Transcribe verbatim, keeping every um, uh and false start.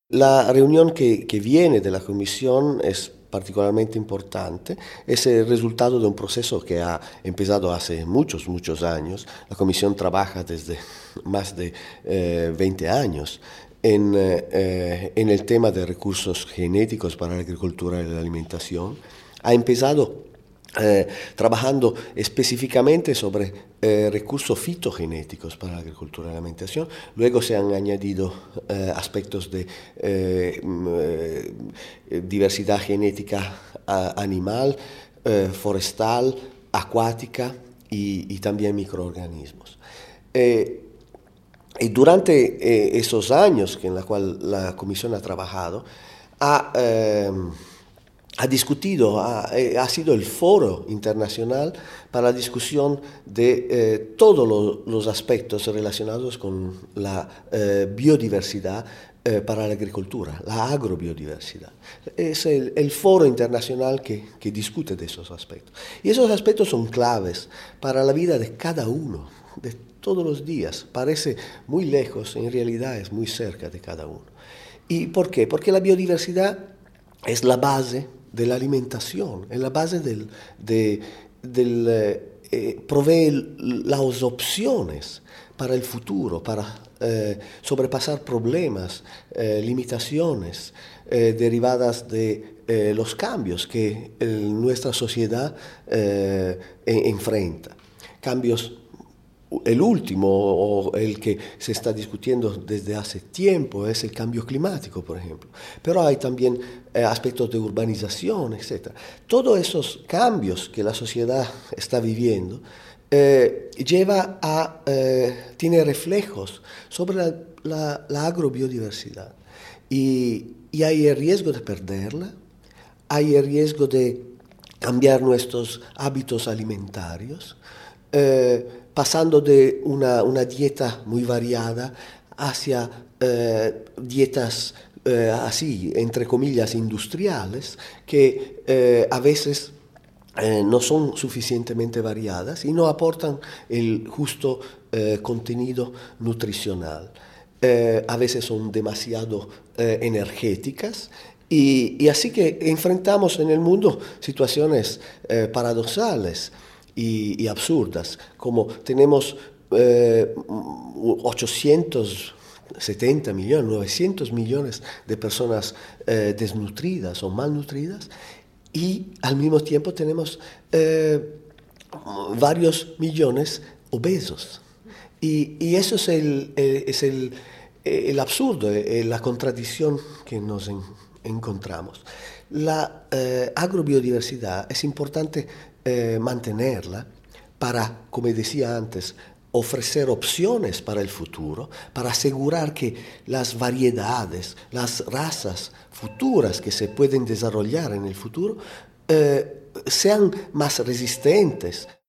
La reunión que, que viene de la Comisión es particularmente importante, es el resultado de un proceso que ha empezado hace muchos, muchos años. La Comisión trabaja desde más de eh, veinte años en, eh, en el tema de recursos genéticos para la agricultura y la alimentación. Ha empezado Eh, trabajando específicamente sobre eh, recursos fitogenéticos para la agricultura y la alimentación. Luego se han añadido eh, aspectos de eh, eh, diversidad genética a, animal, eh, forestal, acuática y, y también microorganismos. Eh, y durante eh, esos años en los cuales la Comisión ha trabajado, ha... Eh, ha discutido, ha, ha, sido el foro internacional para la discusión de eh, todos los, los aspectos relacionados con la eh, biodiversidad eh, para la agricultura, la agrobiodiversidad. Es el, el foro internacional que, que discute de esos aspectos. Y esos aspectos son claves para la vida de cada uno, de todos los días. Parece muy lejos, en realidad es muy cerca de cada uno. ¿Y por qué? Porque la biodiversidad es la base de la alimentación, es la base del, de, del eh, provee las opciones para el futuro, para eh, sobrepasar problemas, eh, limitaciones eh, derivadas de eh, los cambios que eh, nuestra sociedad eh, enfrenta. Cambios, el último o el que se está discutiendo desde hace tiempo es el cambio climático, por ejemplo. Pero hay también eh, aspectos de urbanización, etcétera. Todos esos cambios que la sociedad está viviendo eh, lleva a, eh, tiene reflejos sobre la, la, la agrobiodiversidad. Y, y hay el riesgo de perderla, hay el riesgo de cambiar nuestros hábitos alimentarios, eh, pasando de una, una dieta muy variada hacia eh, dietas eh, así, entre comillas, industriales, que eh, a veces eh, no son suficientemente variadas y no aportan el justo eh, contenido nutricional. Eh, a veces son demasiado eh, energéticas. Y, y así que enfrentamos en el mundo situaciones eh, paradoxales y, y absurdas, como tenemos eh, ochocientos setenta millones, novecientos millones de personas eh, desnutridas o malnutridas, y al mismo tiempo tenemos eh, varios millones obesos. Y, y eso es el, eh, es el, el absurdo, eh, la contradicción que nos en, encontramos. La eh, agrobiodiversidad es importante eh, mantenerla para, como decía antes, ofrecer opciones para el futuro, para asegurar que las variedades, las razas futuras que se pueden desarrollar en el futuro eh, sean más resistentes.